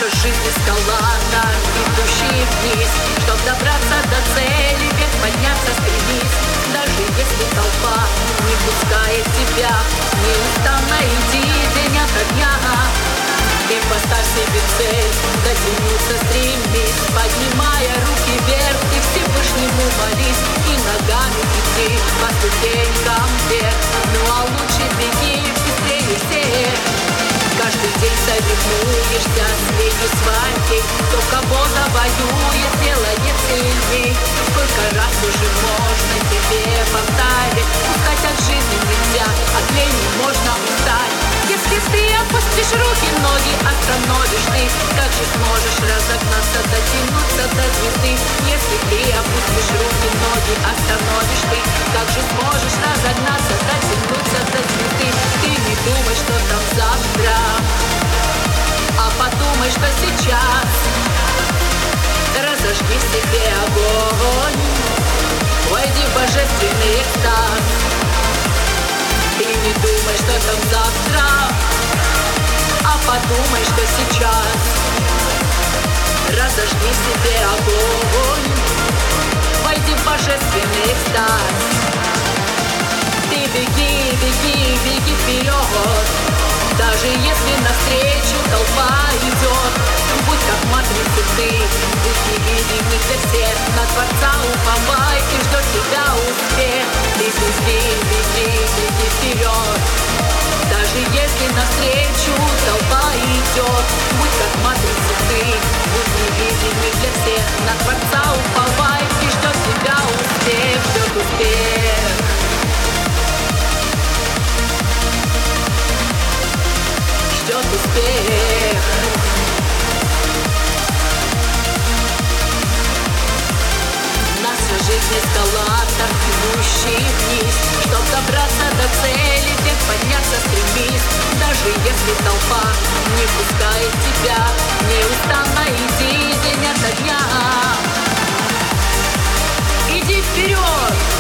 Наша жизнь эскалатор, идущий вниз. Чтоб добраться до цели, вверх подняться стремись. Даже если толпа не пускает тебя, неустанно иди день ото дня. Ты поставь себе цель, дотянуться стремись. Поднимая руки вверх, ты Всевышнему молись. И ногами иди по ступенькам вверх. Ну а лучше беги быстрее всех. Каждый день соревнуешься с летью своей. Кто кого завоюет, делает сильней. Сколько раз уже можно тебе повторить? Пускать от жизни нельзя, от лени можно устать. Если ты опустишь руки, ноги остановишь ты. Как же сможешь разогнаться, дотянуться до звезды? Если ты опустишь руки, ноги остановишь ты. Как же сможешь разогнаться, дотянуться до звезды? Ты не думай, что там завтра, а подумай, что сейчас. Разожги в себе огонь, войди в божественный экстаз. Ты не думай, что там завтра, а подумай, что сейчас. Разожги в себе огонь, войди в божественный экстаз. Ты беги, беги, беги вперед. Даже если навстречу толпа идет, будь как матрица ты, будь невидимый для всех. На Творца уповай, и ждет тебя успех. Ты беги, беги, беги вперед. Даже если навстречу толпа идет, будь как матрица ты, будь невидимый для всех. На Творца уповай, и ждет тебя успех, ждет успех. Ждет успех. Наша жизнь эскалатор, идущий вниз. Чтоб добраться до цели, вверх подняться стремись. Даже если толпа не пускает тебя, неустанно иди день ото дня. Иди вперед.